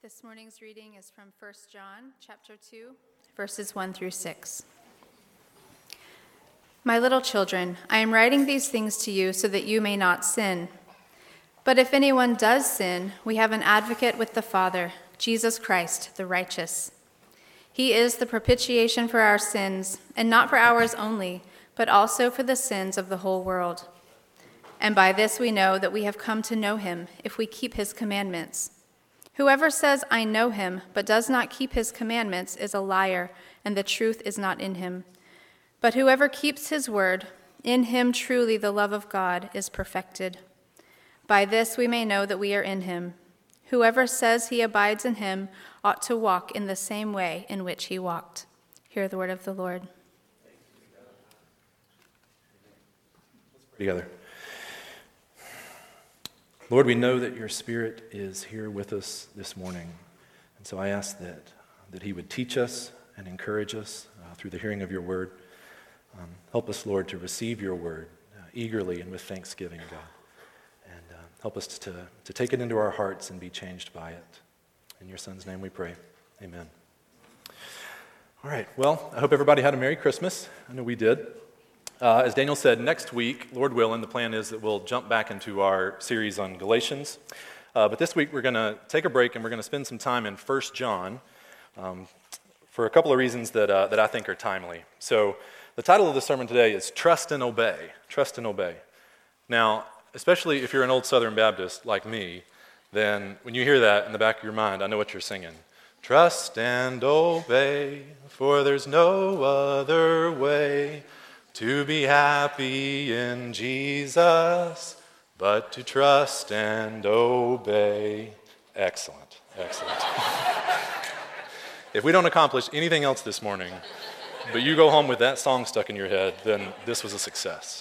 This morning's reading is from 1 John chapter 2, verses 1 through 6. My little children, I am writing these things to you so that you may not sin. But if anyone does sin, we have an advocate with the Father, Jesus Christ, the righteous. He is the propitiation for our sins, and not for ours only, but also for the sins of the whole world. And by this we know that we have come to know him, if we keep his commandments. Whoever says, I know him, but does not keep his commandments is a liar, and the truth is not in him. But whoever keeps his word, in him truly the love of God is perfected. By this we may know that we are in him. Whoever says he abides in him ought to walk in the same way in which he walked. Hear the word of the Lord. Together. Lord, we know that your Spirit is here with us this morning, and so I ask that he would teach us and encourage us through the hearing of your word. Help us, Lord, to receive your word eagerly and with thanksgiving, God, and help us to take it into our hearts and be changed by it. In your Son's name we pray. Amen. All right, well, I hope everybody had a Merry Christmas. I know we did. As Daniel said, next week, Lord willing, the plan is that we'll jump back into our series on Galatians. But this week we're going to take a break and we're going to spend some time in 1 John for a couple of reasons that I think are timely. So the title of the sermon today is Trust and Obey. Trust and Obey. Now, especially if you're an old Southern Baptist like me, then when you hear that in the back of your mind, I know what you're singing. Trust and obey, for there's no other way to be happy in Jesus, but to trust and obey. Excellent, excellent. If we don't accomplish anything else this morning, but you go home with that song stuck in your head, then this was a success.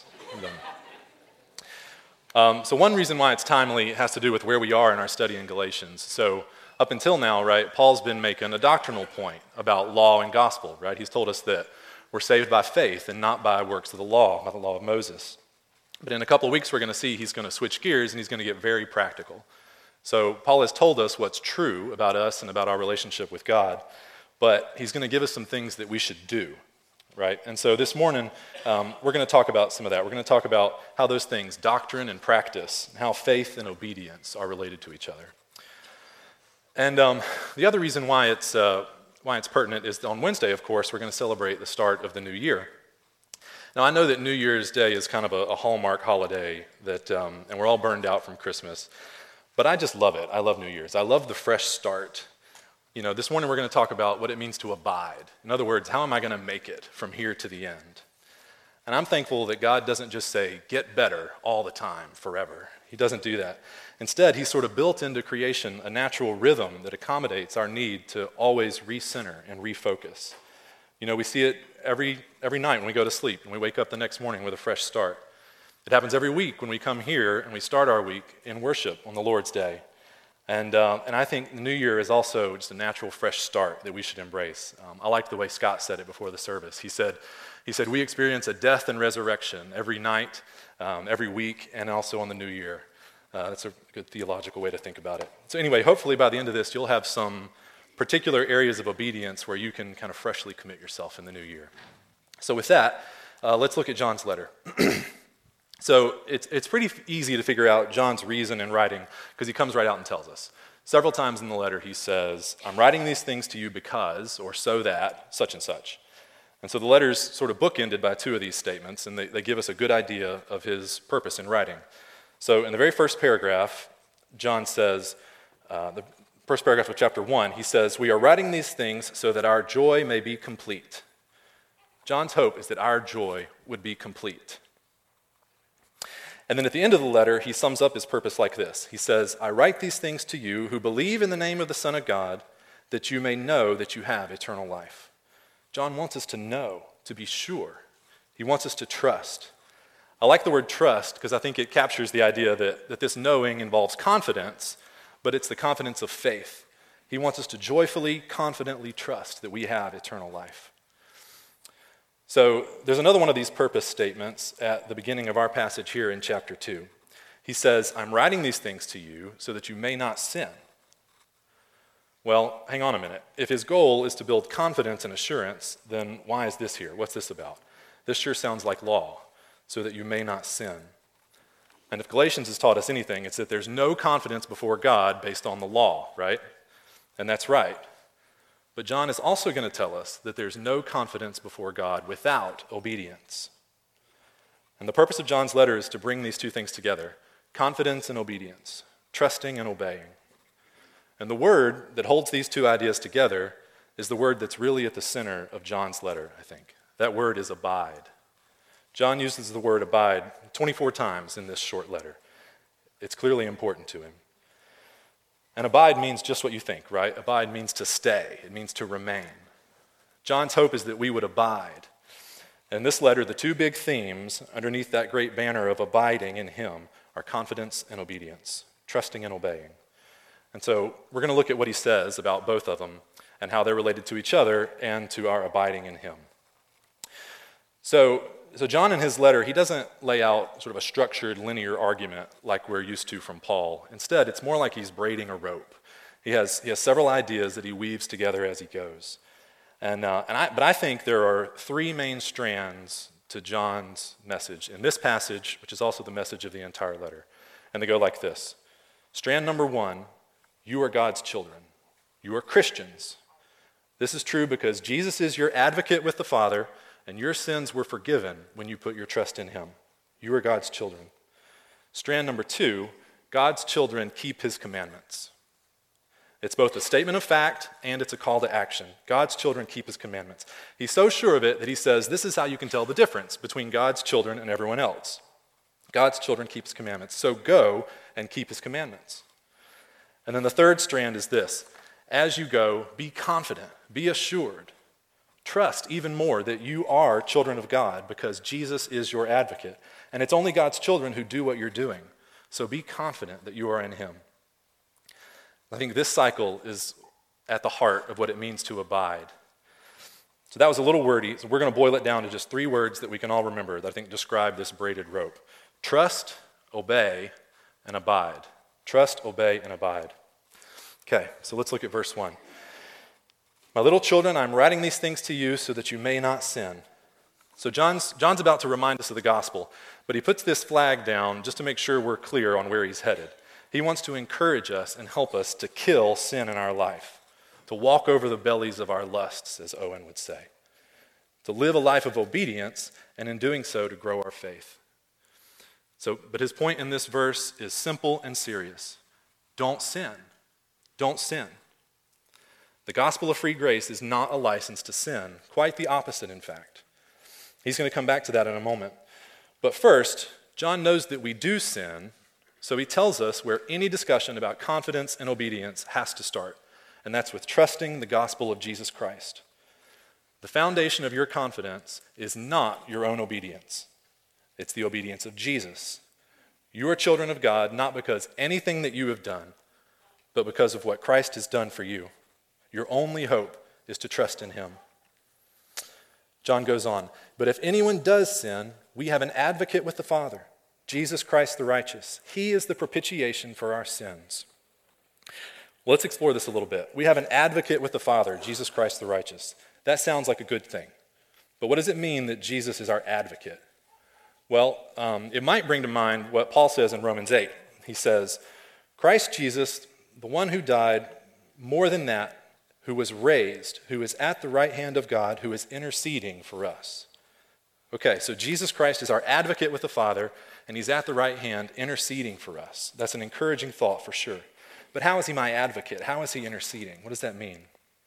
So one reason why it's timely has to do with where we are in our study in Galatians. So up until now, right, Paul's been making a doctrinal point about law and gospel, right? He's told us that we're saved by faith and not by works of the law, by the law of Moses. But in a couple of weeks, we're going to see he's going to switch gears and he's going to get very practical. So Paul has told us what's true about us and about our relationship with God, but he's going to give us some things that we should do, right? And so this morning, we're going to talk about some of that. We're going to talk about how those things, doctrine and practice, how faith and obedience are related to each other. And the other reason why it's pertinent is on Wednesday, of course, we're going to celebrate the start of the new year. Now, I know that New Year's Day is kind of a hallmark holiday that, and we're all burned out from Christmas, but I just love it. I love New Year's. I love the fresh start. You know, this morning we're going to talk about what it means to abide. In other words, how am I going to make it from here to the end? And I'm thankful that God doesn't just say, get better all the time, forever. He doesn't do that. Instead, he's sort of built into creation a natural rhythm that accommodates our need to always recenter and refocus. You know, we see it every night when we go to sleep and we wake up the next morning with a fresh start. It happens every week when we come here and we start our week in worship on the Lord's Day. And I think the new year is also just a natural fresh start that we should embrace. I like the way Scott said it before the service. He said, we experience a death and resurrection every night, every week, and also on the new year. That's a good theological way to think about it. So anyway, hopefully by the end of this, you'll have some particular areas of obedience where you can kind of freshly commit yourself in the new year. So with that, let's look at John's letter. So it's pretty easy to figure out John's reason in writing because he comes right out and tells us. Several times in the letter he says, I'm writing these things to you because, or so that, such and such. And so the letter's sort of bookended by two of these statements, and they give us a good idea of his purpose in writing. So in the very first paragraph, John says, the first paragraph of chapter 1, he says, we are writing these things so that our joy may be complete. John's hope is that our joy would be complete. And then at the end of the letter, he sums up his purpose like this. He says, I write these things to you who believe in the name of the Son of God, that you may know that you have eternal life. John wants us to know, to be sure. He wants us to trust. I like the word trust because I think it captures the idea that this knowing involves confidence, but it's the confidence of faith. He wants us to joyfully, confidently trust that we have eternal life. So there's another one of these purpose statements at the beginning of our passage here in chapter 2. He says, I'm writing these things to you so that you may not sin. Well, hang on a minute. If his goal is to build confidence and assurance, then why is this here? What's this about? This sure sounds like law, so that you may not sin. And if Galatians has taught us anything, it's that there's no confidence before God based on the law, right? And that's right. But John is also going to tell us that there's no confidence before God without obedience. And the purpose of John's letter is to bring these two things together: confidence and obedience, trusting and obeying. And the word that holds these two ideas together is the word that's really at the center of John's letter, I think. That word is abide. John uses the word abide 24 times in this short letter. It's clearly important to him. And abide means just what you think, right? Abide means to stay. It means to remain. John's hope is that we would abide. In this letter, the two big themes underneath that great banner of abiding in him are confidence and obedience, trusting and obeying. And so we're going to look at what he says about both of them and how they're related to each other and to our abiding in him. So John in his letter, he doesn't lay out sort of a structured linear argument like we're used to from Paul. Instead, it's more like he's braiding a rope. He has several ideas that he weaves together as he goes. But I think there are three main strands to John's message in this passage, which is also the message of the entire letter. And they go like this. Strand number one: you are God's children. You are Christians. This is true because Jesus is your advocate with the Father, and your sins were forgiven when you put your trust in him. You are God's children. Strand number two: God's children keep his commandments. It's both a statement of fact and it's a call to action. God's children keep his commandments. He's so sure of it that he says this is how you can tell the difference between God's children and everyone else. God's children keep his commandments. So go and keep his commandments. And then the third strand is this: as you go, be confident, be assured. Trust even more that you are children of God because Jesus is your advocate. And it's only God's children who do what you're doing. So be confident that you are in him. I think this cycle is at the heart of what it means to abide. So that was a little wordy, so we're going to boil it down to just three words that we can all remember that I think describe this braided rope: trust, obey, and abide. Trust, obey, and abide. Okay, so let's look at verse 1. My little children, I'm writing these things to you so that you may not sin. So John's about to remind us of the gospel, but he puts this flag down just to make sure we're clear on where he's headed. He wants to encourage us and help us to kill sin in our life, to walk over the bellies of our lusts, as Owen would say, to live a life of obedience, and in doing so, to grow our faith. But his point in this verse is simple and serious. Don't sin. Don't sin. The gospel of free grace is not a license to sin. Quite the opposite, in fact. He's going to come back to that in a moment. But first, John knows that we do sin, so he tells us where any discussion about confidence and obedience has to start, and that's with trusting the gospel of Jesus Christ. The foundation of your confidence is not your own obedience. It's the obedience of Jesus. You are children of God not because anything that you have done, but because of what Christ has done for you. Your only hope is to trust in him. John goes on, but if anyone does sin, we have an advocate with the Father, Jesus Christ the righteous. He is the propitiation for our sins. Well, let's explore this a little bit. We have an advocate with the Father, Jesus Christ the righteous. That sounds like a good thing. But what does it mean that Jesus is our advocate? Well, it might bring to mind what Paul says in Romans 8. He says, Christ Jesus, the one who died, more than that, who was raised, who is at the right hand of God, who is interceding for us. Okay, so Jesus Christ is our advocate with the Father, and he's at the right hand interceding for us. That's an encouraging thought for sure. But how is he my advocate? How is he interceding? What does that mean?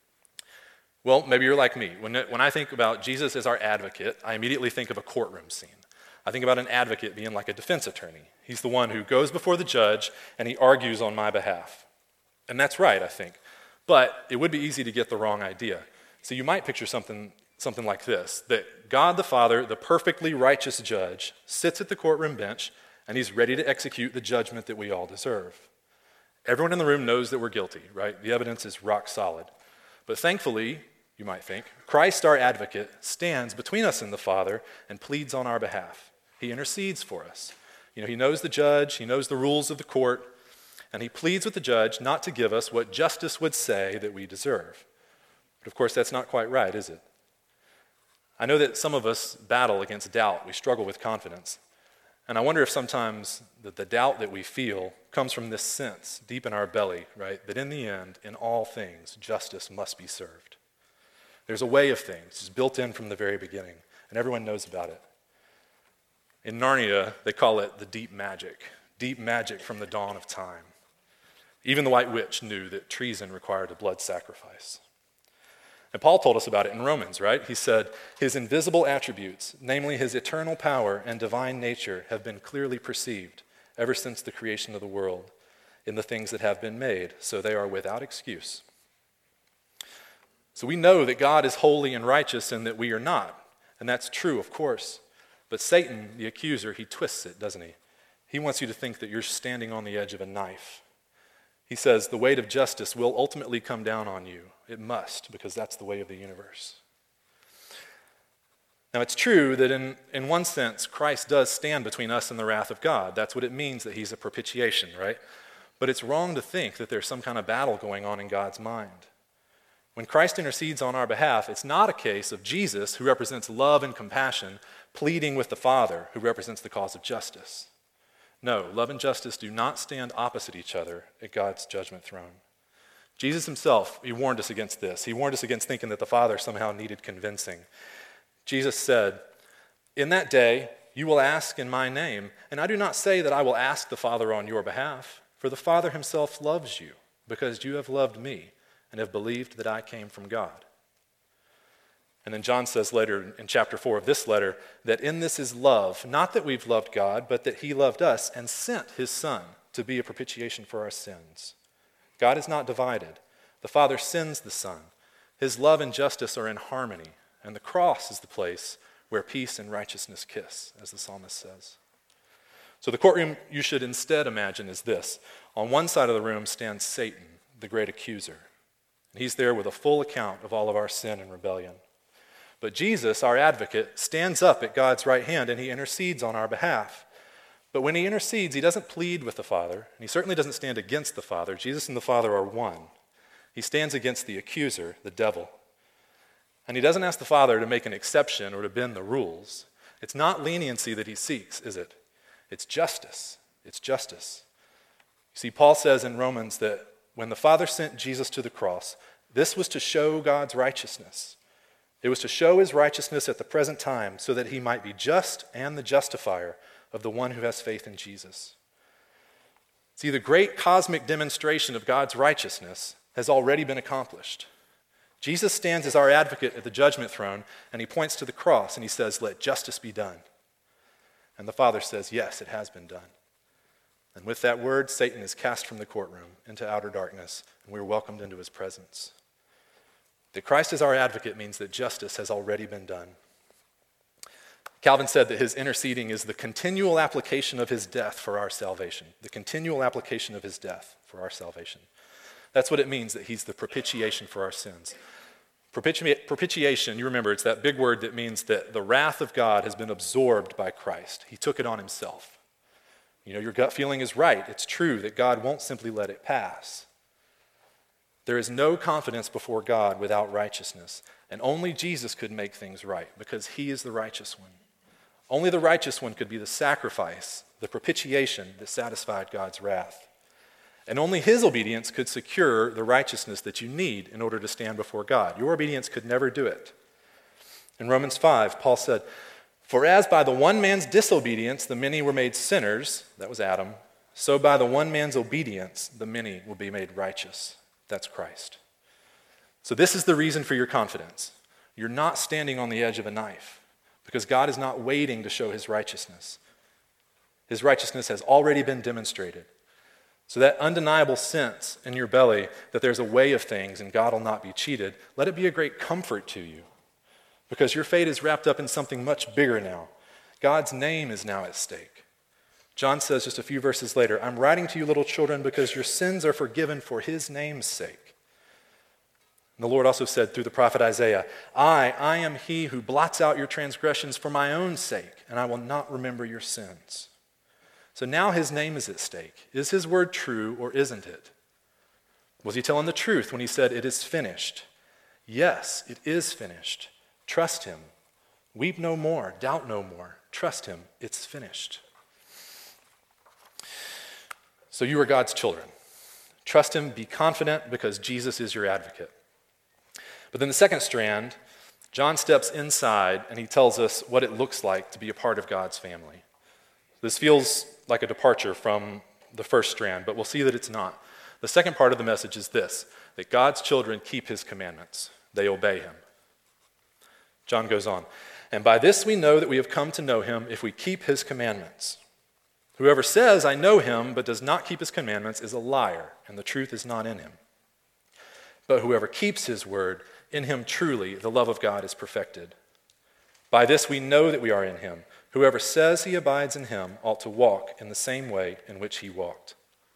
Well, maybe you're like me. When I think about Jesus as our advocate, I immediately think of a courtroom scene. I think about an advocate being like a defense attorney. He's the one who goes before the judge and he argues on my behalf. And that's right, I think. But it would be easy to get the wrong idea. So you might picture something like this, that God the Father, the perfectly righteous judge, sits at the courtroom bench and he's ready to execute the judgment that we all deserve. Everyone in the room knows that we're guilty, right? The evidence is rock solid. But thankfully, you might think, Christ, our advocate, stands between us and the Father and pleads on our behalf. He intercedes for us. He knows the judge, he knows the rules of the court, And he pleads with the judge not to give us what justice would say that we deserve. But of course, that's not quite right, is it? I know that some of us battle against doubt. We struggle with confidence. And I wonder if sometimes the doubt that we feel comes from this sense deep in our belly, right? That in the end, in all things, justice must be served. There's a way of things. It's built in from the very beginning, and everyone knows about it. In Narnia, they call it the deep magic from the dawn of time. Even the White Witch knew that treason required a blood sacrifice. And Paul told us about it in Romans, right? He said, his invisible attributes, namely his eternal power and divine nature, have been clearly perceived ever since the creation of the world in the things that have been made, so they are without excuse. So we know that God is holy and righteous and that we are not. And that's true, of course. But Satan, the accuser, he twists it, doesn't he? He wants you to think that you're standing on the edge of a knife. He says the weight of justice will ultimately come down on you. It must, because that's the way of the universe. Now, it's true that in one sense, Christ does stand between us and the wrath of God. That's what it means that he's a propitiation, right? But it's wrong to think that there's some kind of battle going on in God's mind. When Christ intercedes on our behalf, it's not a case of Jesus, who represents love and compassion, pleading with the Father, who represents the cause of justice. No, love and justice do not stand opposite each other at God's judgment throne. Jesus himself, he warned us against this. He warned us against thinking that the Father somehow needed convincing. Jesus said, "In that day you will ask in my name, and I do not say that I will ask the Father on your behalf, for the Father himself loves you, because you have loved me and have believed that I came from God." And then John says later in chapter 4 of this letter that in this is love, not that we've loved God, but that he loved us and sent his Son to be a propitiation for our sins. God is not divided. The Father sends the Son. His love and justice are in harmony, and the cross is the place where peace and righteousness kiss, as the psalmist says. So the courtroom you should instead imagine is this. On one side of the room stands Satan, the great accuser. And he's there with a full account of all of our sin and rebellion. But Jesus, our advocate, stands up at God's right hand and he intercedes on our behalf. But when he intercedes, he doesn't plead with the Father, and he certainly doesn't stand against the Father. Jesus and the Father are one. He stands against the accuser, the devil. And he doesn't ask the Father to make an exception or to bend the rules. It's not leniency that he seeks, is it? It's justice. It's justice. You see, Paul says in Romans that when the Father sent Jesus to the cross, this was to show God's righteousness. It was to show his righteousness at the present time so that he might be just and the justifier of the one who has faith in Jesus. See, the great cosmic demonstration of God's righteousness has already been accomplished. Jesus stands as our advocate at the judgment throne, and he points to the cross and he says, "Let justice be done." And the Father says, "Yes, it has been done." And with that word, Satan is cast from the courtroom into outer darkness, and we're welcomed into his presence. That Christ is our advocate means that justice has already been done. Calvin said that his interceding is the continual application of his death for our salvation. The continual application of his death for our salvation. That's what it means that he's the propitiation for our sins. Propitiation, you remember, it's that big word that means that the wrath of God has been absorbed by Christ. He took it on himself. You know, your gut feeling is right. It's true that God won't simply let it pass. There is no confidence before God without righteousness, and only Jesus could make things right because he is the righteous one. Only the righteous one could be the sacrifice, the propitiation that satisfied God's wrath. And only his obedience could secure the righteousness that you need in order to stand before God. Your obedience could never do it. In Romans 5, Paul said, "For as by the one man's disobedience the many were made sinners," that was Adam, "so by the one man's obedience the many will be made righteous." That's Christ. So this is the reason for your confidence. You're not standing on the edge of a knife because God is not waiting to show his righteousness. His righteousness has already been demonstrated. So that undeniable sense in your belly that there's a way of things and God will not be cheated, let it be a great comfort to you because your fate is wrapped up in something much bigger now. God's name is now at stake. John says just a few verses later, "I'm writing to you, little children, because your sins are forgiven for his name's sake." And the Lord also said through the prophet Isaiah, I am he who blots out your transgressions for my own sake, and I will not remember your sins." So now his name is at stake. Is his word true or isn't it? Was he telling the truth when he said, "It is finished"? Yes, it is finished. Trust him. Weep no more, doubt no more. Trust him, it's finished. So you are God's children. Trust him, be confident, because Jesus is your advocate. But then the second strand, John steps inside and he tells us what it looks like to be a part of God's family. This feels like a departure from the first strand, but we'll see that it's not. The second part of the message is this, that God's children keep his commandments. They obey him. John goes on, "And by this we know that we have come to know him if we keep his commandments. Whoever says, 'I know him,' but does not keep his commandments is a liar, and the truth is not in him. But whoever keeps his word, in him truly the love of God is perfected. By this we know that we are in him. Whoever says he abides in him ought to walk in the same way in which he walked."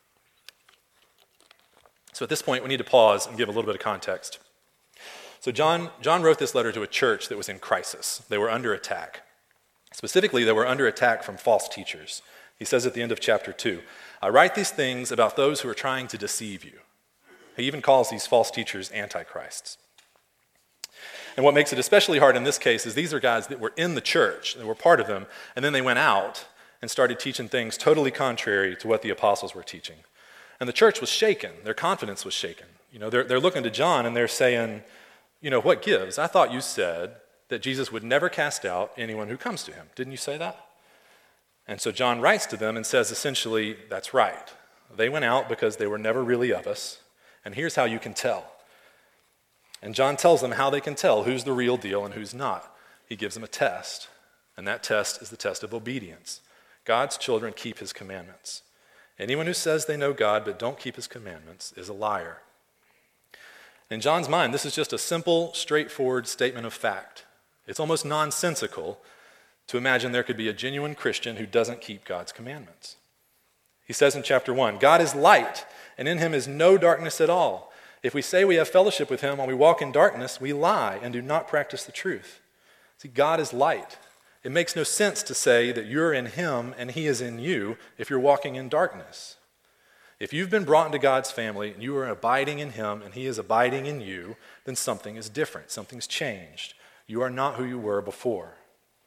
So at this point, we need to pause and give a little bit of context. So John wrote this letter to a church that was in crisis. They were under attack. Specifically, they were under attack from false teachers. He says at the end of chapter 2, "I write these things about those who are trying to deceive you." He even calls these false teachers antichrists. And what makes it especially hard in this case is these are guys that were in the church, they were part of them, and then they went out and started teaching things totally contrary to what the apostles were teaching. And the church was shaken. Their confidence was shaken. They're looking to John and they're saying, "What gives? I thought you said that Jesus would never cast out anyone who comes to him. Didn't you say that?" And so John writes to them and says essentially, that's right. They went out because they were never really of us, and here's how you can tell. And John tells them how they can tell who's the real deal and who's not. He gives them a test, and that test is the test of obedience. God's children keep his commandments. Anyone who says they know God but don't keep his commandments is a liar. In John's mind, this is just a simple, straightforward statement of fact. It's almost nonsensical to imagine there could be a genuine Christian who doesn't keep God's commandments. He says in chapter 1, "God is light, and in him is no darkness at all. If we say we have fellowship with him while we walk in darkness, we lie and do not practice the truth." See, God is light. It makes no sense to say that you're in him and he is in you if you're walking in darkness. If you've been brought into God's family and you are abiding in him and he is abiding in you, then something is different. Something's changed. You are not who you were before.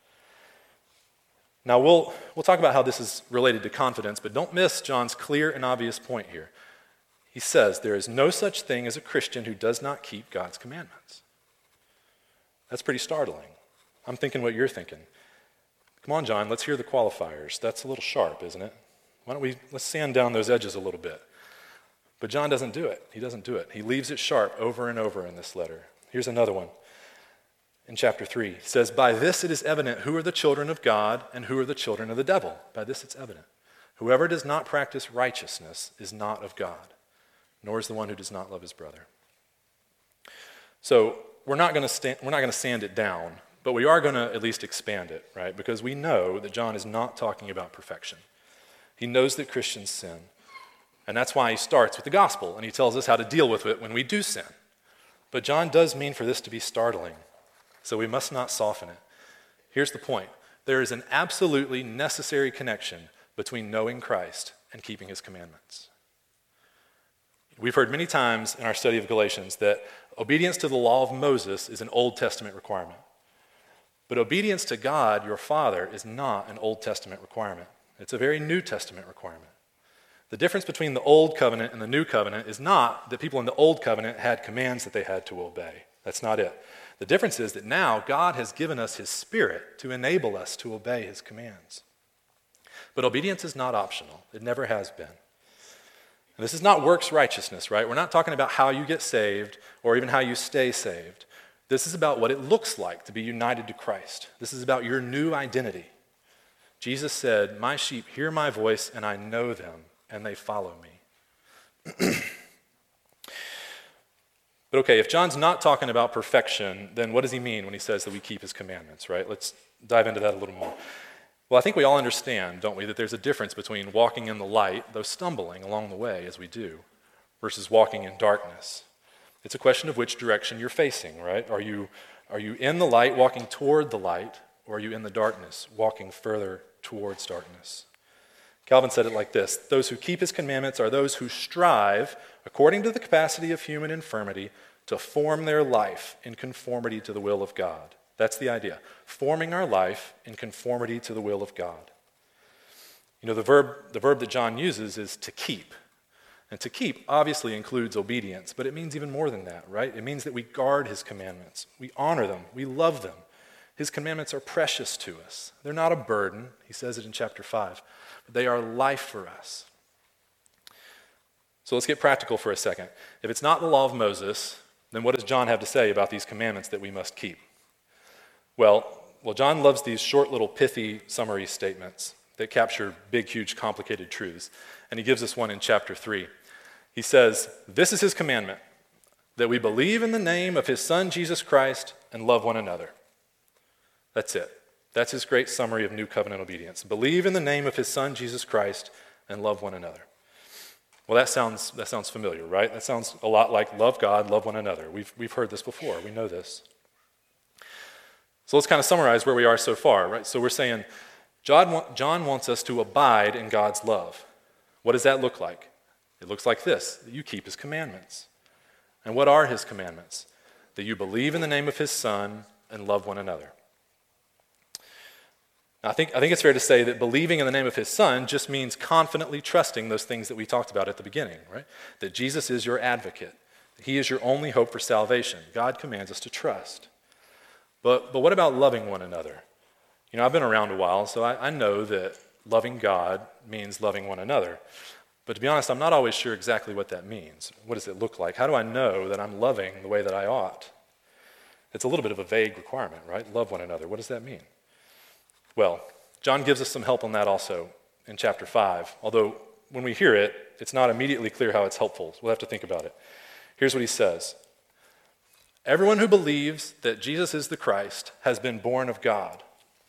Now, we'll talk about how this is related to confidence, but don't miss John's clear and obvious point here. He says there is no such thing as a Christian who does not keep God's commandments. That's pretty startling. I'm thinking what you're thinking. Come on, John, let's hear the qualifiers. That's a little sharp, isn't it? Let's sand down those edges a little bit. But John doesn't do it. He doesn't do it. He leaves it sharp over and over in this letter. Here's another one. In chapter 3, he says, "By this it is evident who are the children of God and who are the children of the devil." By this it's evident. "Whoever does not practice righteousness is not of God, nor is the one who does not love his brother." So we're not going to sand it down, but we are going to at least expand it, right? Because we know that John is not talking about perfection. He knows that Christians sin, and that's why he starts with the gospel, and he tells us how to deal with it when we do sin. But John does mean for this to be startling, so we must not soften it. Here's the point. There is an absolutely necessary connection between knowing Christ and keeping his commandments. We've heard many times in our study of Galatians that obedience to the law of Moses is an Old Testament requirement. But obedience to God, your Father, is not an Old Testament requirement. It's a very New Testament requirement. The difference between the Old Covenant and the New Covenant is not that people in the Old Covenant had commands that they had to obey. That's not it. The difference is that now God has given us his Spirit to enable us to obey his commands. But obedience is not optional. It never has been. And this is not works righteousness, right? We're not talking about how you get saved or even how you stay saved. This is about what it looks like to be united to Christ. This is about your new identity. Jesus said, "My sheep hear my voice, and I know them, and they follow me." But okay, if John's not talking about perfection, then what does he mean when he says that we keep his commandments, right? Let's dive into that a little more. Well, I think we all understand, don't we, that there's a difference between walking in the light, though stumbling along the way as we do, versus walking in darkness. It's a question of which direction you're facing, right? Are you in the light, walking toward the light, or are you in the darkness, walking further towards darkness? Calvin said it like this: those who keep his commandments are those who strive, according to the capacity of human infirmity, to form their life in conformity to the will of God. That's the idea. Forming our life in conformity to the will of God. You know, the verb that John uses is to keep. And to keep obviously includes obedience, but it means even more than that, right? It means that we guard his commandments. We honor them. We love them. His commandments are precious to us. They're not a burden. He says it in chapter 5. But they are life for us. So let's get practical for a second. If it's not the law of Moses, then what does John have to say about these commandments that we must keep? Well, John loves these short little pithy summary statements that capture big, huge, complicated truths. And he gives us one in chapter 3. He says, "This is his commandment, that we believe in the name of his Son, Jesus Christ, and love one another." That's it. That's his great summary of new covenant obedience. Believe in the name of his Son, Jesus Christ, and love one another. Well, that sounds familiar, right? That sounds a lot like love God, love one another. We've heard this before. We know this. So let's kind of summarize where we are so far, right? So we're saying John wants us to abide in God's love. What does that look like? It looks like this: that you keep his commandments. And what are his commandments? That you believe in the name of his Son and love one another. Now, I think it's fair to say that believing in the name of his Son just means confidently trusting those things that we talked about at the beginning, right? That Jesus is your advocate. That he is your only hope for salvation. God commands us to trust. But what about loving one another? You know, I've been around a while, so I know that loving God means loving one another. But to be honest, I'm not always sure exactly what that means. What does it look like? How do I know that I'm loving the way that I ought? It's a little bit of a vague requirement, right? Love one another. What does that mean? Well, John gives us some help on that also in chapter 5. Although when we hear it, it's not immediately clear how it's helpful. So we'll have to think about it. Here's what he says: "Everyone who believes that Jesus is the Christ has been born of God.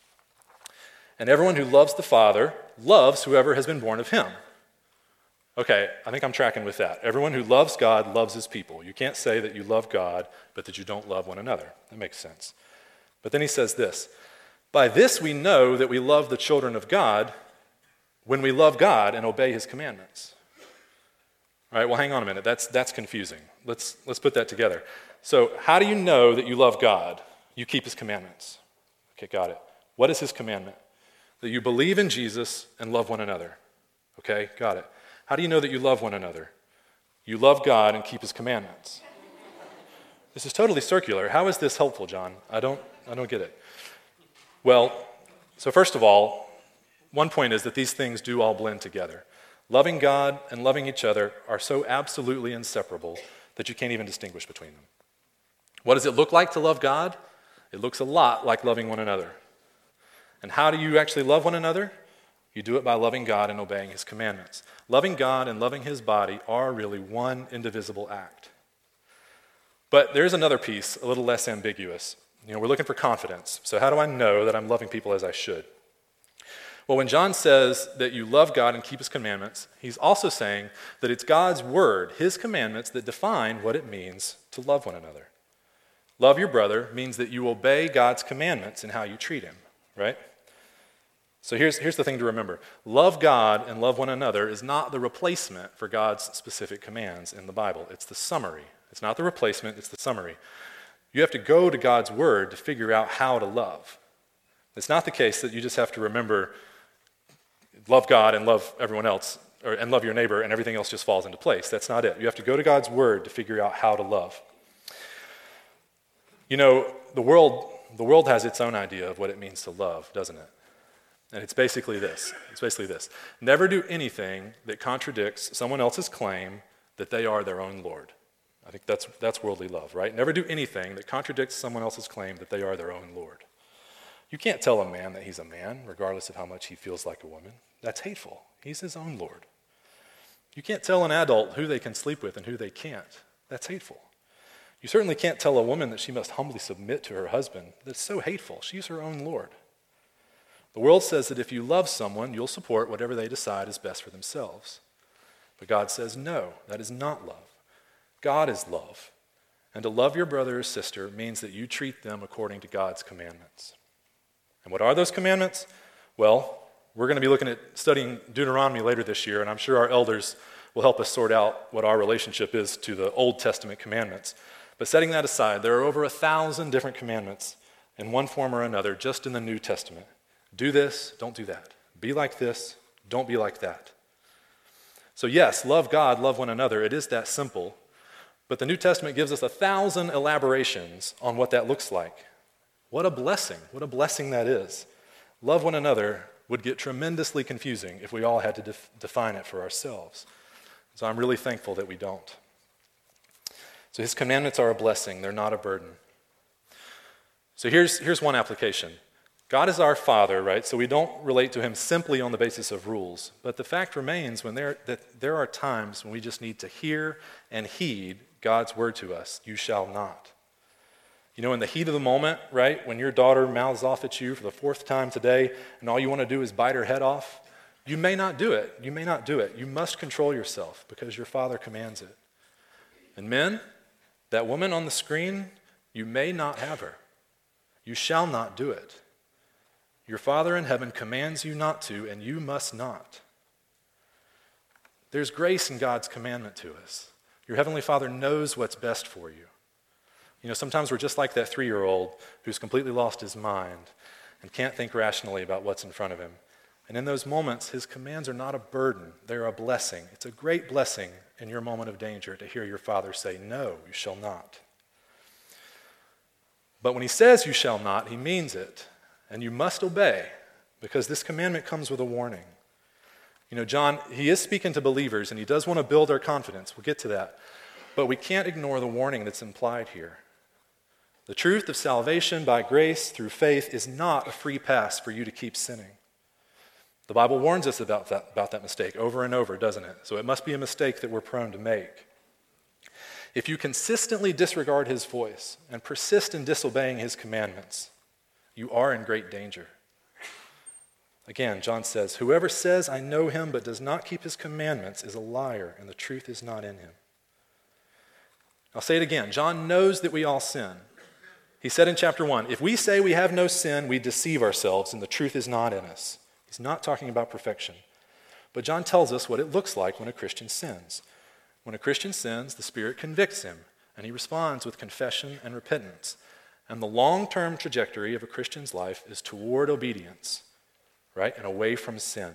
And everyone who loves the Father loves whoever has been born of him." Okay, I think I'm tracking with that. Everyone who loves God loves his people. You can't say that you love God, but that you don't love one another. That makes sense. But then he says this: "By this we know that we love the children of God, when we love God and obey his commandments." All right, well, hang on a minute. That's confusing. Let's put that together. So how do you know that you love God? You keep his commandments. Okay, got it. What is his commandment? That you believe in Jesus and love one another. Okay, got it. How do you know that you love one another? You love God and keep his commandments. This is totally circular. How is this helpful, John? I don't get it. Well, so first of all, one point is that these things do all blend together. Loving God and loving each other are so absolutely inseparable that you can't even distinguish between them. What does it look like to love God? It looks a lot like loving one another. And how do you actually love one another? You do it by loving God and obeying his commandments. Loving God and loving his body are really one indivisible act. But there's another piece, a little less ambiguous. You know, we're looking for confidence. So how do I know that I'm loving people as I should? Well, when John says that you love God and keep his commandments, he's also saying that it's God's word, his commandments, that define what it means to love one another. Love your brother means that you obey God's commandments in how you treat him, right? So here's the thing to remember. Love God and love one another is not the replacement for God's specific commands in the Bible. It's the summary. It's not the replacement, it's the summary. You have to go to God's word to figure out how to love. It's not the case that you just have to remember love God and love everyone else, and love your neighbor, and everything else just falls into place. That's not it. You have to go to God's word to figure out how to love. You know, the world has its own idea of what it means to love, doesn't it? And it's basically this. Never do anything that contradicts someone else's claim that they are their own Lord. I think that's worldly love, right? Never do anything that contradicts someone else's claim that they are their own Lord. You can't tell a man that he's a man, regardless of how much he feels like a woman. That's hateful. He's his own Lord. You can't tell an adult who they can sleep with and who they can't. That's hateful. You certainly can't tell a woman that she must humbly submit to her husband. That's so hateful. She's her own Lord. The world says that if you love someone, you'll support whatever they decide is best for themselves. But God says, no, that is not love. God is love. And to love your brother or sister means that you treat them according to God's commandments. And what are those commandments? Well, We're going to be looking at studying Deuteronomy later this year, and I'm sure our elders will help us sort out what our relationship is to the Old Testament commandments. But setting that aside, there are over 1,000 different commandments in one form or another just in the New Testament. Do this, don't do that. Be like this, don't be like that. So yes, love God, love one another. It is that simple. But the New Testament gives us 1,000 elaborations on what that looks like. What a blessing that is. Love one another would get tremendously confusing if we all had to define it for ourselves. So I'm really thankful that we don't. So his commandments are a blessing, they're not a burden. So here's one application. God is our Father, right? So we don't relate to him simply on the basis of rules. But the fact remains that there are times when we just need to hear and heed God's word to us. You shall not. You know, in the heat of the moment, right, when your daughter mouths off at you for the 4th time today and all you want to do is bite her head off, you may not do it. You may not do it. You must control yourself because your Father commands it. And men, that woman on the screen, you may not have her. You shall not do it. Your Father in heaven commands you not to, and you must not. There's grace in God's commandment to us. Your Heavenly Father knows what's best for you. You know, sometimes we're just like that 3-year-old who's completely lost his mind and can't think rationally about what's in front of him. And in those moments, his commands are not a burden, they're a blessing. It's a great blessing in your moment of danger to hear your Father say, no, you shall not. But when he says you shall not, he means it, and you must obey, because this commandment comes with a warning. You know, John, he is speaking to believers, and he does want to build our confidence. We'll get to that. But we can't ignore the warning that's implied here. The truth of salvation by grace through faith is not a free pass for you to keep sinning. The Bible warns us about that mistake over and over, doesn't it? So it must be a mistake that we're prone to make. If you consistently disregard his voice and persist in disobeying his commandments, you are in great danger. Again, John says, whoever says, I know him, but does not keep his commandments is a liar, and the truth is not in him. I'll say it again. John knows that we all sin. He said in chapter 1, if we say we have no sin, we deceive ourselves, and the truth is not in us. He's not talking about perfection. But John tells us what it looks like when a Christian sins. When a Christian sins, the Spirit convicts him, and he responds with confession and repentance. And the long-term trajectory of a Christian's life is toward obedience, right, and away from sin.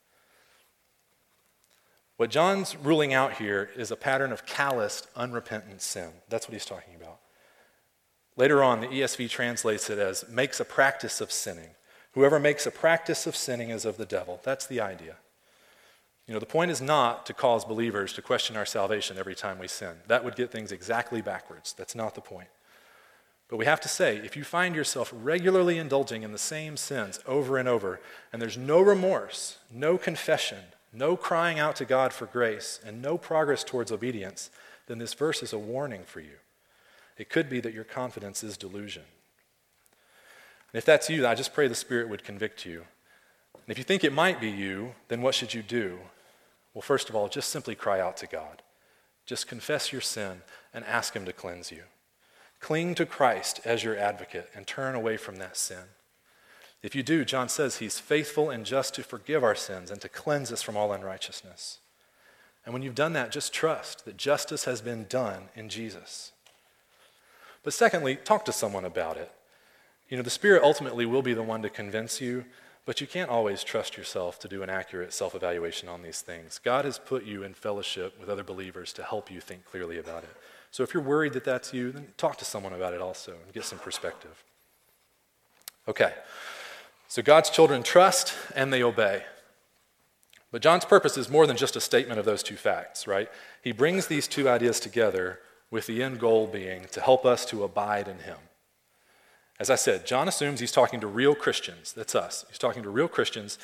What John's ruling out here is a pattern of calloused, unrepentant sin. That's what he's talking about. Later on, the ESV translates it as makes a practice of sinning. Whoever makes a practice of sinning is of the devil. That's the idea. You know, the point is not to cause believers to question our salvation every time we sin. That would get things exactly backwards. That's not the point. But we have to say, if you find yourself regularly indulging in the same sins over and over, and there's no remorse, no confession, no crying out to God for grace, and no progress towards obedience, then this verse is a warning for you. It could be that your confidence is delusion. And if that's you, I just pray the Spirit would convict you. And if you think it might be you, then what should you do? Well, first of all, just simply cry out to God. Just confess your sin and ask him to cleanse you. Cling to Christ as your advocate and turn away from that sin. If you do, John says he's faithful and just to forgive our sins and to cleanse us from all unrighteousness. And when you've done that, just trust that justice has been done in Jesus. But secondly, talk to someone about it. You know, the Spirit ultimately will be the one to convince you, but you can't always trust yourself to do an accurate self-evaluation on these things. God has put you in fellowship with other believers to help you think clearly about it. So if you're worried that that's you, then talk to someone about it also and get some perspective. Okay, so God's children trust and they obey. But John's purpose is more than just a statement of those two facts, right? He brings these two ideas together with the end goal being to help us to abide in him. As I said, John assumes he's talking to real Christians. That's us. He's talking to real Christians.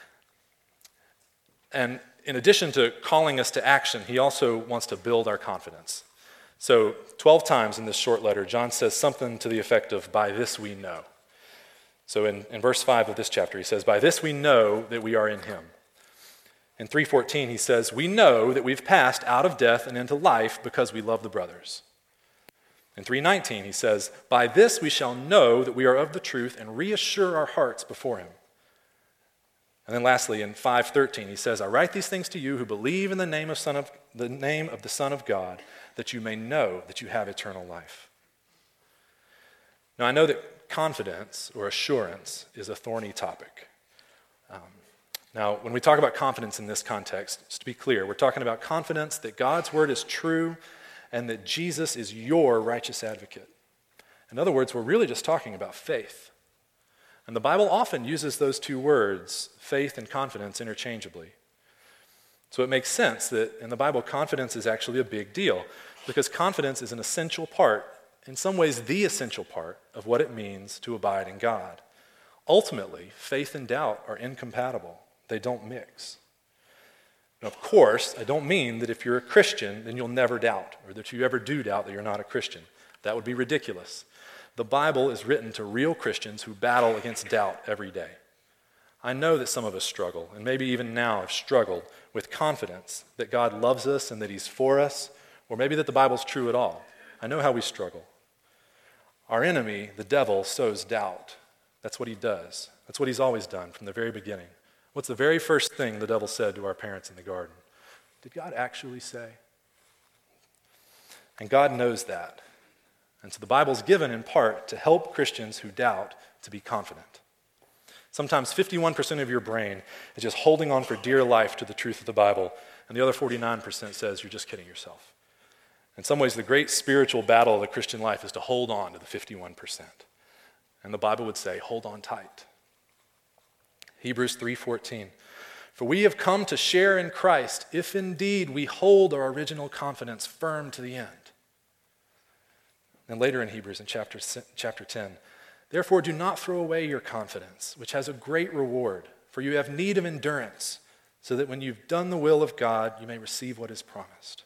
And in addition to calling us to action, he also wants to build our confidence. So 12 times in this short letter, John says something to the effect of, by this we know. So in verse 5 of this chapter, he says, by this we know that we are in him. In 3:14, he says, we know that we've passed out of death and into life because we love the brothers. In 3:19, he says, by this we shall know that we are of the truth and reassure our hearts before him. And then lastly, in 5:13, he says, I write these things to you who believe in the name of the Son of God, that you may know that you have eternal life. Now, I know that confidence or assurance is a thorny topic. Now, when we talk about confidence in this context, just to be clear, we're talking about confidence that God's word is true and that Jesus is your righteous advocate. In other words, we're really just talking about faith. And the Bible often uses those two words, faith and confidence, interchangeably. So it makes sense that in the Bible, confidence is actually a big deal, because confidence is an essential part, in some ways the essential part, of what it means to abide in God. Ultimately, faith and doubt are incompatible. They don't mix. Now, of course, I don't mean that if you're a Christian, then you'll never doubt, or that you ever do doubt that you're not a Christian. That would be ridiculous. The Bible is written to real Christians who battle against doubt every day. I know that some of us struggle, and maybe even now have struggled with confidence that God loves us and that he's for us, or maybe that the Bible's true at all. I know how we struggle. Our enemy, the devil, sows doubt. That's what he does. That's what he's always done from the very beginning. What's the very first thing the devil said to our parents in the garden? Did God actually say? And God knows that. And so the Bible's given in part to help Christians who doubt to be confident. Sometimes 51% of your brain is just holding on for dear life to the truth of the Bible, and the other 49% says you're just kidding yourself. In some ways, the great spiritual battle of the Christian life is to hold on to the 51%. And the Bible would say, hold on tight. Hebrews 3:14, for we have come to share in Christ if indeed we hold our original confidence firm to the end. And later in Hebrews, in chapter 10, therefore do not throw away your confidence, which has a great reward, for you have need of endurance, so that when you've done the will of God, you may receive what is promised.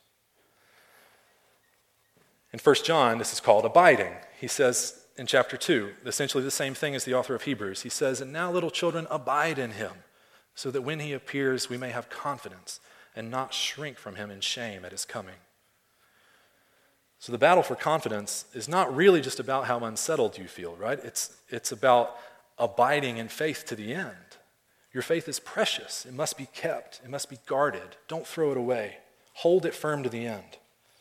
In 1 John, this is called abiding. He says in chapter 2, essentially the same thing as the author of Hebrews. He says, and now little children, abide in him, so that when he appears, we may have confidence and not shrink from him in shame at his coming. So the battle for confidence is not really just about how unsettled you feel, right? It's about abiding in faith to the end. Your faith is precious. It must be kept. It must be guarded. Don't throw it away. Hold it firm to the end.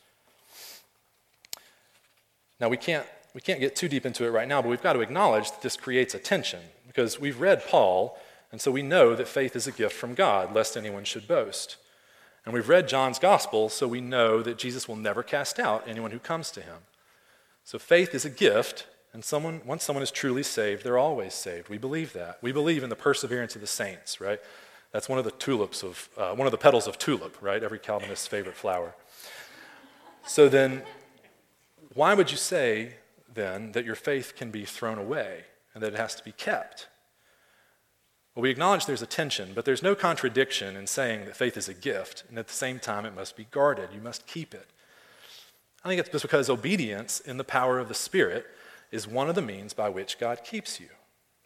Now, we can't get too deep into it right now, but we've got to acknowledge that this creates a tension, because we've read Paul, and so we know that faith is a gift from God, lest anyone should boast. And we've read John's gospel, so we know that Jesus will never cast out anyone who comes to him. So faith is a gift, and once someone is truly saved, they're always saved. We believe that. We believe in the perseverance of the saints, right? That's one of the petals of tulip, right? Every Calvinist's favorite flower. So then, why would you say then that your faith can be thrown away and that it has to be kept? Well, we acknowledge there's a tension, but there's no contradiction in saying that faith is a gift, and at the same time it must be guarded. You must keep it. I think it's just because obedience in the power of the Spirit is one of the means by which God keeps you.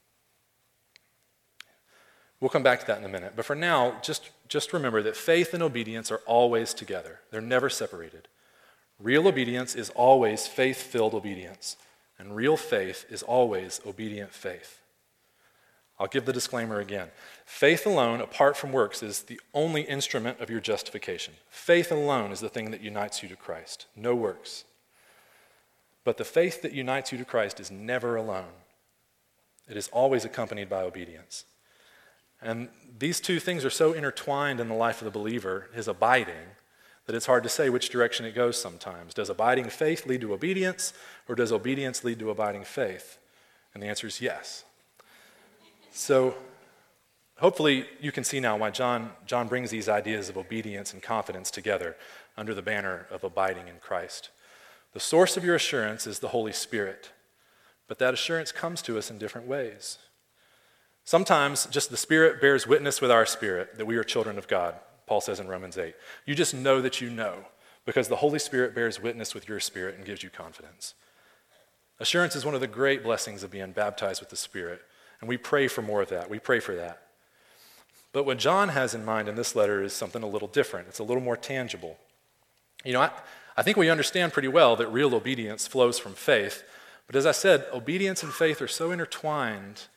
We'll come back to that in a minute, but for now, just remember that faith and obedience are always together. They're never separated. Real obedience is always faith-filled obedience, and real faith is always obedient faith. I'll give the disclaimer again. Faith alone, apart from works, is the only instrument of your justification. Faith alone is the thing that unites you to Christ, no works. But the faith that unites you to Christ is never alone. It is always accompanied by obedience. And these two things are so intertwined in the life of the believer, his abiding, that it's hard to say which direction it goes sometimes. Does abiding faith lead to obedience, or does obedience lead to abiding faith? And the answer is yes. So hopefully you can see now why John brings these ideas of obedience and confidence together under the banner of abiding in Christ. The source of your assurance is the Holy Spirit, but that assurance comes to us in different ways. Sometimes just the Spirit bears witness with our spirit that we are children of God, Paul says in Romans 8. You just know that you know, because the Holy Spirit bears witness with your spirit and gives you confidence. Assurance is one of the great blessings of being baptized with the Spirit. And we pray for more of that. We pray for that. But what John has in mind in this letter is something a little different. It's a little more tangible. You know, I think we understand pretty well that real obedience flows from faith. But as I said, obedience and faith are so intertwined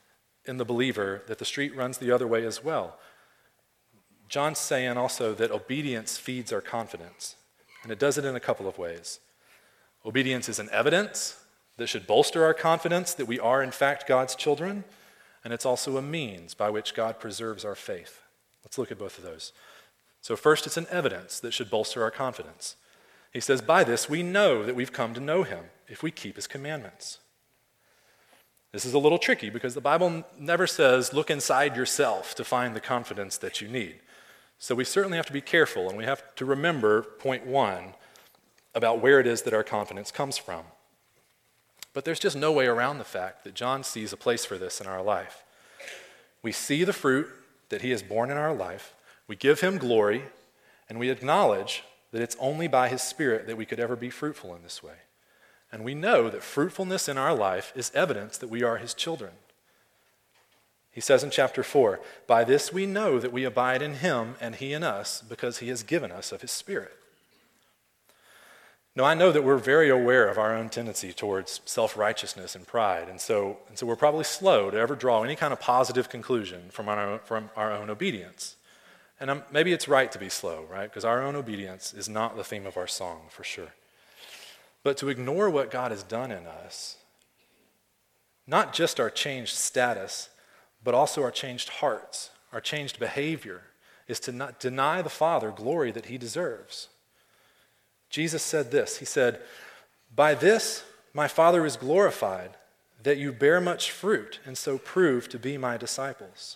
in the believer that the street runs the other way as well. John's saying also that obedience feeds our confidence, and it does it in a couple of ways. Obedience is an evidence that should bolster our confidence that we are in fact God's children, and it's also a means by which God preserves our faith. Let's look at both of those. So first, it's an evidence that should bolster our confidence. He says, by this we know that we've come to know him, if we keep his commandments. This is a little tricky because the Bible never says, look inside yourself to find the confidence that you need. So we certainly have to be careful, and we have to remember point one about where it is that our confidence comes from. But there's just no way around the fact that John sees a place for this in our life. We see the fruit that he has borne in our life, we give him glory, and we acknowledge that it's only by his Spirit that we could ever be fruitful in this way. And we know that fruitfulness in our life is evidence that we are his children. He says in chapter 4, by this we know that we abide in him and he in us, because he has given us of his Spirit. Now, I know that we're very aware of our own tendency towards self-righteousness and pride, and so we're probably slow to ever draw any kind of positive conclusion from our own obedience. And maybe it's right to be slow, right? Because our own obedience is not the theme of our song, for sure. But to ignore what God has done in us, not just our changed status, but also our changed hearts, our changed behavior, is to not deny the Father glory that he deserves. Jesus said this, he said, by this my Father is glorified, that you bear much fruit and so prove to be my disciples.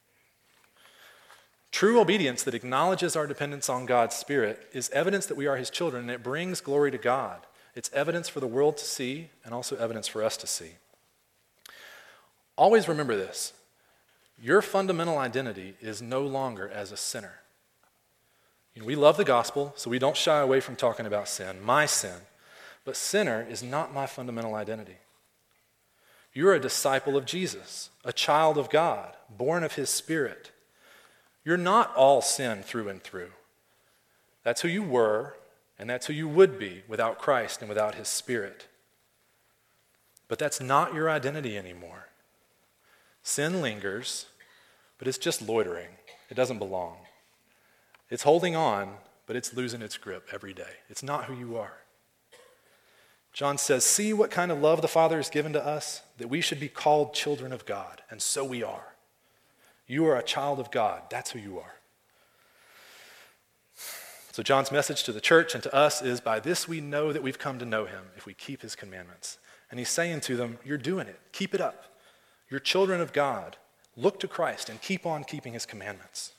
True obedience that acknowledges our dependence on God's Spirit is evidence that we are his children, and it brings glory to God. It's evidence for the world to see and also evidence for us to see. Always remember this. Your fundamental identity is no longer as a sinner. We love the gospel, so we don't shy away from talking about sin, my sin. But sinner is not my fundamental identity. You're a disciple of Jesus, a child of God, born of his Spirit. You're not all sin through and through. That's who you were, and that's who you would be without Christ and without his Spirit. But that's not your identity anymore. Sin lingers, but it's just loitering. It doesn't belong. It's holding on, but it's losing its grip every day. It's not who you are. John says, see what kind of love the Father has given to us, that we should be called children of God, and so we are. You are a child of God. That's who you are. So John's message to the church and to us is, by this we know that we've come to know him, if we keep his commandments. And he's saying to them, you're doing it. Keep it up. You're children of God. Look to Christ and keep on keeping his commandments.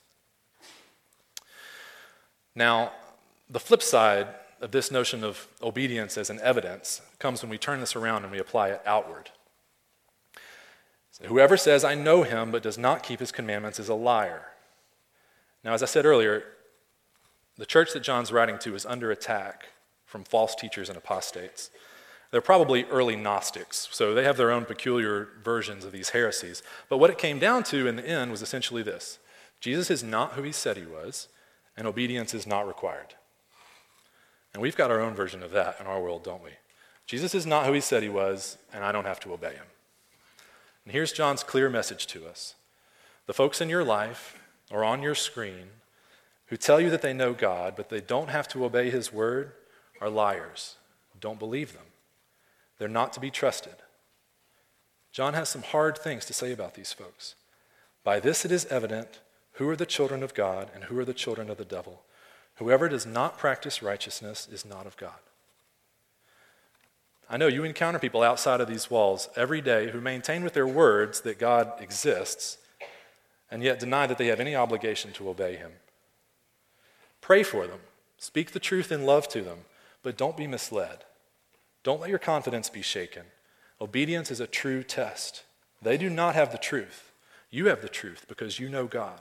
Now, the flip side of this notion of obedience as an evidence comes when we turn this around and we apply it outward. So whoever says, I know him, but does not keep his commandments is a liar. Now, as I said earlier, the church that John's writing to is under attack from false teachers and apostates. They're probably early Gnostics, so they have their own peculiar versions of these heresies. But what it came down to in the end was essentially this. Jesus is not who he said he was, and obedience is not required. And we've got our own version of that in our world, don't we? Jesus is not who he said he was, and I don't have to obey him. And here's John's clear message to us. The folks in your life or on your screen who tell you that they know God, but they don't have to obey his word, are liars. Don't believe them. They're not to be trusted. John has some hard things to say about these folks. By this it is evident who are the children of God and who are the children of the devil. Whoever does not practice righteousness is not of God. I know you encounter people outside of these walls every day who maintain with their words that God exists and yet deny that they have any obligation to obey him. Pray for them. Speak the truth in love to them, but don't be misled. Don't let your confidence be shaken. Obedience is a true test. They do not have the truth. You have the truth because you know God.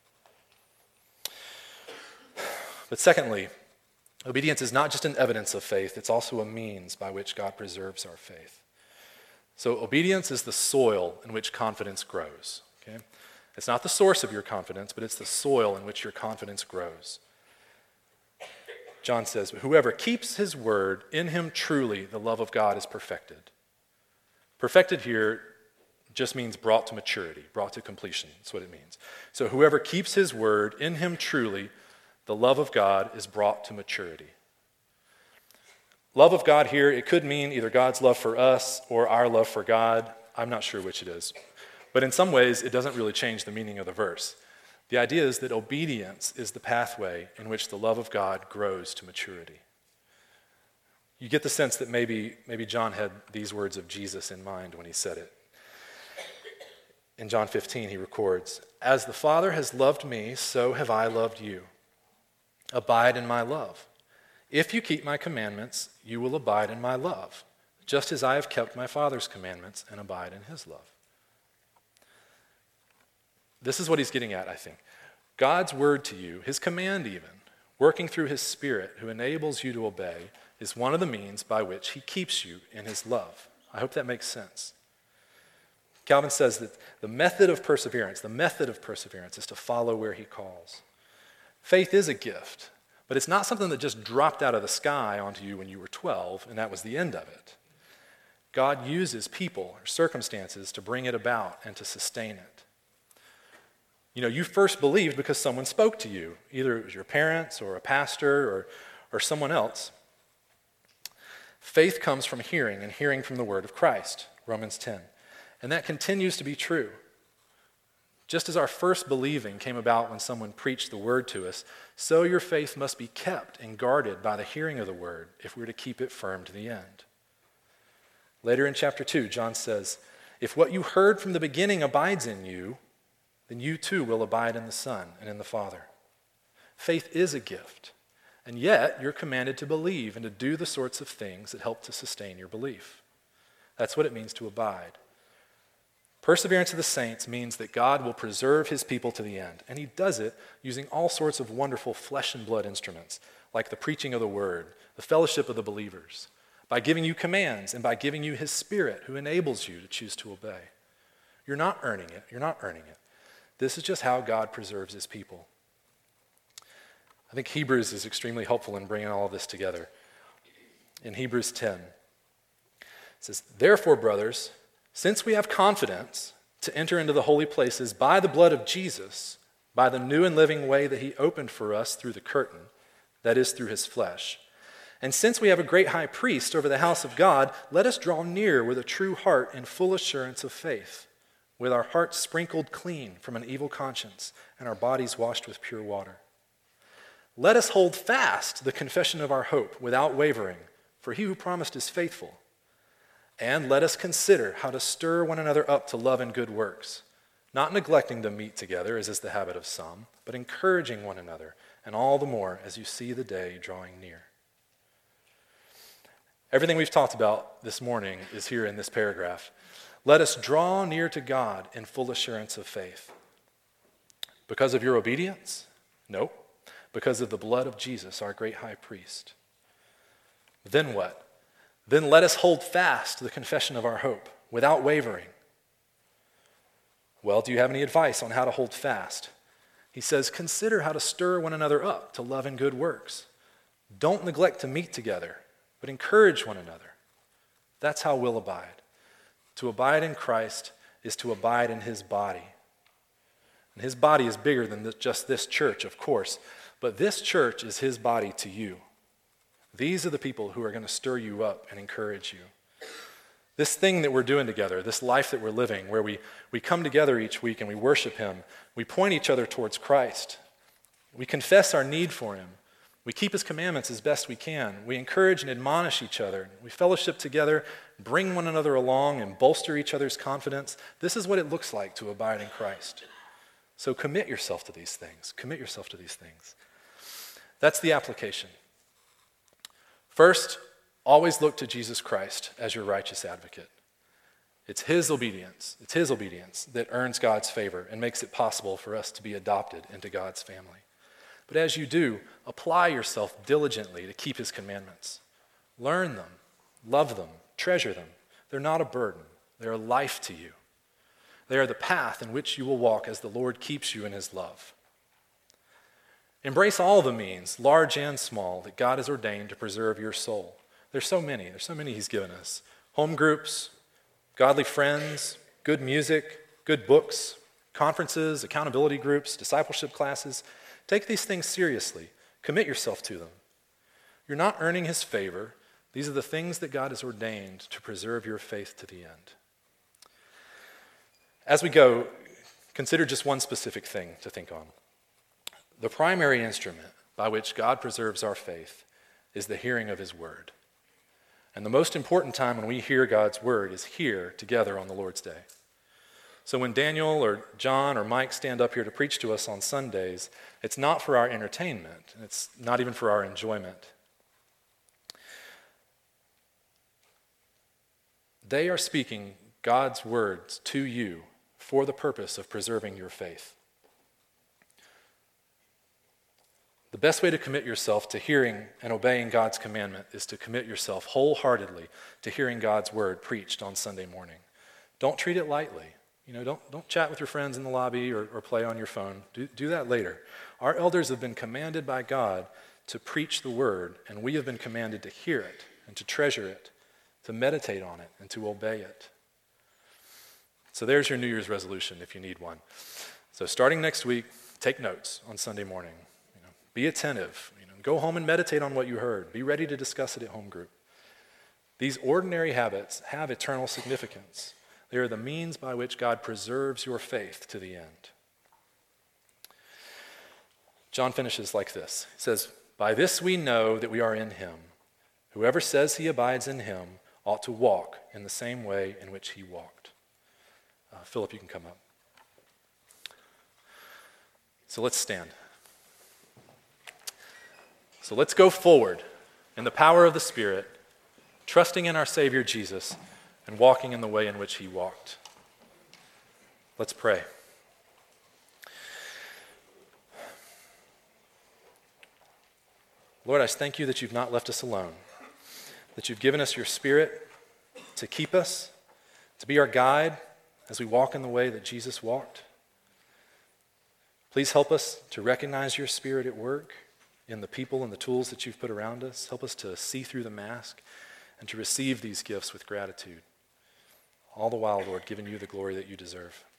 But secondly, obedience is not just an evidence of faith, it's also a means by which God preserves our faith. So obedience is the soil in which confidence grows. Okay? It's not the source of your confidence, but it's the soil in which your confidence grows. John says, whoever keeps his word, in him truly the love of God is perfected. Perfected here It just means brought to maturity, brought to completion. That's what it means. So whoever keeps his word, in him truly, the love of God is brought to maturity. Love of God here, it could mean either God's love for us or our love for God. I'm not sure which it is. But in some ways, it doesn't really change the meaning of the verse. The idea is that obedience is the pathway in which the love of God grows to maturity. You get the sense that maybe John had these words of Jesus in mind when he said it. In John 15, he records, "As the Father has loved me, so have I loved you. Abide in my love. If you keep my commandments, you will abide in my love, just as I have kept my Father's commandments and abide in his love." This is what he's getting at, I think. God's word to you, his command even, working through his Spirit who enables you to obey, is one of the means by which he keeps you in his love. I hope that makes sense. Calvin says that the method of perseverance is to follow where he calls. Faith is a gift, but it's not something that just dropped out of the sky onto you when you were 12, and that was the end of it. God uses people or circumstances to bring it about and to sustain it. You know, you first believed because someone spoke to you. Either it was your parents or a pastor or someone else. Faith comes from hearing, and hearing from the word of Christ, Romans 10. And that continues to be true. Just as our first believing came about when someone preached the word to us, so your faith must be kept and guarded by the hearing of the word if we're to keep it firm to the end. Later in chapter 2, John says, "If what you heard from the beginning abides in you, then you too will abide in the Son and in the Father." Faith is a gift, and yet you're commanded to believe and to do the sorts of things that help to sustain your belief. That's what it means to abide. Perseverance of the saints means that God will preserve his people to the end, and he does it using all sorts of wonderful flesh and blood instruments, like the preaching of the word, the fellowship of the believers, by giving you commands and by giving you his Spirit who enables you to choose to obey. You're not earning it. You're not earning it. This is just how God preserves his people. I think Hebrews is extremely helpful in bringing all of this together. In Hebrews 10, it says, "Therefore, brothers, since we have confidence to enter into the holy places by the blood of Jesus, by the new and living way that he opened for us through the curtain, that is, through his flesh, and since we have a great high priest over the house of God, let us draw near with a true heart and full assurance of faith, with our hearts sprinkled clean from an evil conscience and our bodies washed with pure water. Let us hold fast the confession of our hope without wavering, for he who promised is faithful. And let us consider how to stir one another up to love and good works, not neglecting to meet together, as is the habit of some, but encouraging one another, and all the more as you see the day drawing near." Everything we've talked about this morning is here in this paragraph. Let us draw near to God in full assurance of faith. Because of your obedience? No. Because of the blood of Jesus, our great high priest. Then what? Then let us hold fast to the confession of our hope without wavering. Well, do you have any advice on how to hold fast? He says, consider how to stir one another up to love and good works. Don't neglect to meet together, but encourage one another. That's how we'll abide. To abide in Christ is to abide in his body. And his body is bigger than just this church, of course, but this church is his body to you. These are the people who are going to stir you up and encourage you. This thing that we're doing together, this life that we're living, where we come together each week and we worship him, we point each other towards Christ. We confess our need for him. We keep his commandments as best we can. We encourage and admonish each other. We fellowship together, bring one another along, and bolster each other's confidence. This is what it looks like to abide in Christ. So commit yourself to these things. Commit yourself to these things. That's the application. First, always look to Jesus Christ as your righteous advocate. It's his obedience that earns God's favor and makes it possible for us to be adopted into God's family. But as you do, apply yourself diligently to keep his commandments. Learn them, love them, treasure them. They're not a burden. They're a life to you. They are the path in which you will walk as the Lord keeps you in his love. Embrace all the means, large and small, that God has ordained to preserve your soul. There's so many he's given us. Home groups, godly friends, good music, good books, conferences, accountability groups, discipleship classes. Take these things seriously. Commit yourself to them. You're not earning his favor. These are the things that God has ordained to preserve your faith to the end. As we go, consider just one specific thing to think on. The primary instrument by which God preserves our faith is the hearing of his word. And the most important time when we hear God's word is here together on the Lord's Day. So when Daniel or John or Mike stand up here to preach to us on Sundays, it's not for our entertainment, and it's not even for our enjoyment. They are speaking God's words to you for the purpose of preserving your faith. The best way to commit yourself to hearing and obeying God's commandment is to commit yourself wholeheartedly to hearing God's word preached on Sunday morning. Don't treat it lightly. Don't chat with your friends in the lobby or play on your phone. Do that later. Our elders have been commanded by God to preach the word, and we have been commanded to hear it and to treasure it, to meditate on it, and to obey it. So there's your New Year's resolution if you need one. So starting next week, take notes on Sunday morning. Be attentive. Go home and meditate on what you heard. Be ready to discuss it at home group. These ordinary habits have eternal significance. They are the means by which God preserves your faith to the end. John finishes like this. He says, "By this we know that we are in him. Whoever says he abides in him ought to walk in the same way in which he walked." Philip, you can come up. So let's stand. So let's go forward in the power of the Spirit, trusting in our Savior Jesus and walking in the way in which he walked. Let's pray. Lord, I thank you that you've not left us alone, that you've given us your Spirit to keep us, to be our guide as we walk in the way that Jesus walked. Please help us to recognize your Spirit at work in the people and the tools that you've put around us. Help us to see through the mask and to receive these gifts with gratitude. All the while, Lord, giving you the glory that you deserve.